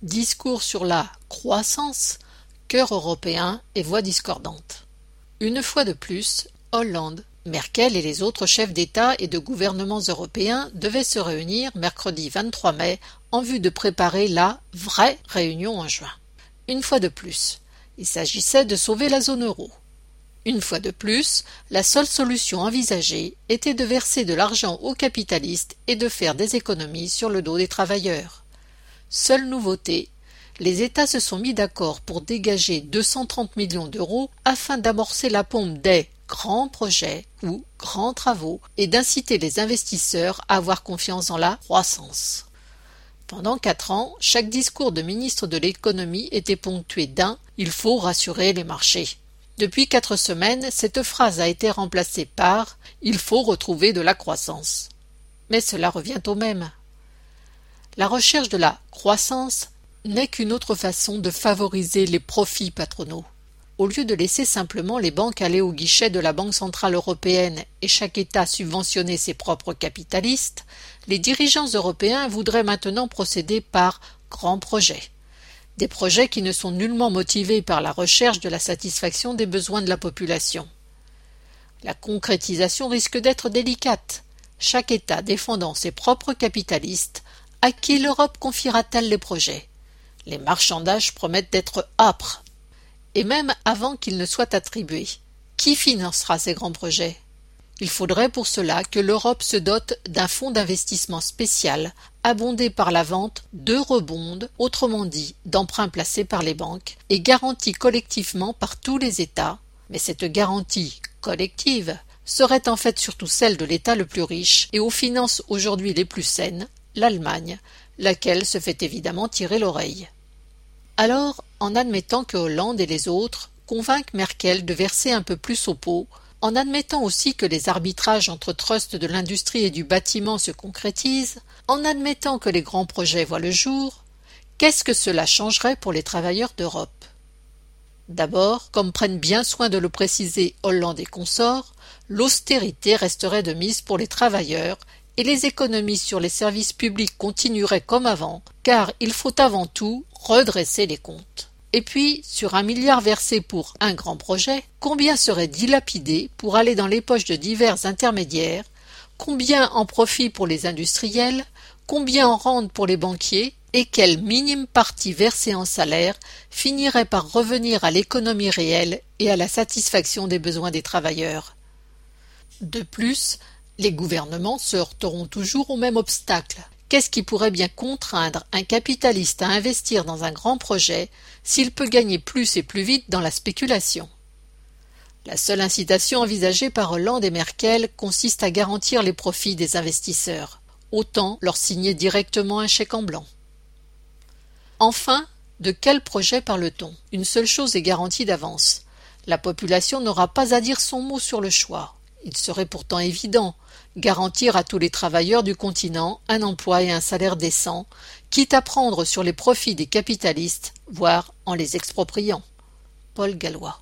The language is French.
Discours sur la croissance, cœur européen et voix discordantes. Une fois de plus, Hollande, Merkel et les autres chefs d'État et de gouvernements européens devaient se réunir mercredi 23 mai en vue de préparer la vraie réunion en juin. Une fois de plus, il s'agissait de sauver la zone euro. Une fois de plus, la seule solution envisagée était de verser de l'argent aux capitalistes et de faire des économies sur le dos des travailleurs. Seule nouveauté, les États se sont mis d'accord pour dégager 230 millions d'euros afin d'amorcer la pompe des grands projets ou grands travaux et d'inciter les investisseurs à avoir confiance en la croissance. Pendant 4 ans, chaque discours de ministre de l'économie était ponctué d'un « il faut rassurer les marchés ». Depuis 4 semaines, cette phrase a été remplacée par « il faut retrouver de la croissance ». Mais cela revient au même. La recherche de la croissance n'est qu'une autre façon de favoriser les profits patronaux. Au lieu de laisser simplement les banques aller au guichet de la Banque centrale européenne et chaque État subventionner ses propres capitalistes, les dirigeants européens voudraient maintenant procéder par grands projets. Des projets qui ne sont nullement motivés par la recherche de la satisfaction des besoins de la population. La concrétisation risque d'être délicate, chaque État défendant ses propres capitalistes. À qui l'Europe confiera-t-elle les projets? Les marchandages promettent d'être âpres. Et même avant qu'ils ne soient attribués, qui financera ces grands projets? Il faudrait pour cela que l'Europe se dote d'un fonds d'investissement spécial, abondé par la vente d'eurobonds, autrement dit d'emprunts placés par les banques, et garantis collectivement par tous les États. Mais cette garantie collective serait en fait surtout celle de l'État le plus riche et aux finances aujourd'hui les plus saines, l'Allemagne, laquelle se fait évidemment tirer l'oreille. Alors, en admettant que Hollande et les autres convainquent Merkel de verser un peu plus au pot, en admettant aussi que les arbitrages entre trusts de l'industrie et du bâtiment se concrétisent, en admettant que les grands projets voient le jour, qu'est-ce que cela changerait pour les travailleurs d'Europe? D'abord, comme prennent bien soin de le préciser Hollande et consorts, l'austérité resterait de mise pour les travailleurs et les économies sur les services publics continueraient comme avant, car il faut avant tout redresser les comptes. Et puis, sur 1 milliard versé pour un grand projet, combien serait dilapidé pour aller dans les poches de divers intermédiaires, combien en profit pour les industriels, combien en rente pour les banquiers, et quelle minime partie versée en salaire finirait par revenir à l'économie réelle et à la satisfaction des besoins des travailleurs. De plus, les gouvernements se heurteront toujours au même obstacle. Qu'est-ce qui pourrait bien contraindre un capitaliste à investir dans un grand projet s'il peut gagner plus et plus vite dans la spéculation? La seule incitation envisagée par Hollande et Merkel consiste à garantir les profits des investisseurs. Autant leur signer directement un chèque en blanc. Enfin, de quel projet parle-t-on? Une seule chose est garantie d'avance. La population n'aura pas à dire son mot sur le choix. Il serait pourtant évident, garantir à tous les travailleurs du continent un emploi et un salaire décents, quitte à prendre sur les profits des capitalistes, voire en les expropriant. Paul Gallois.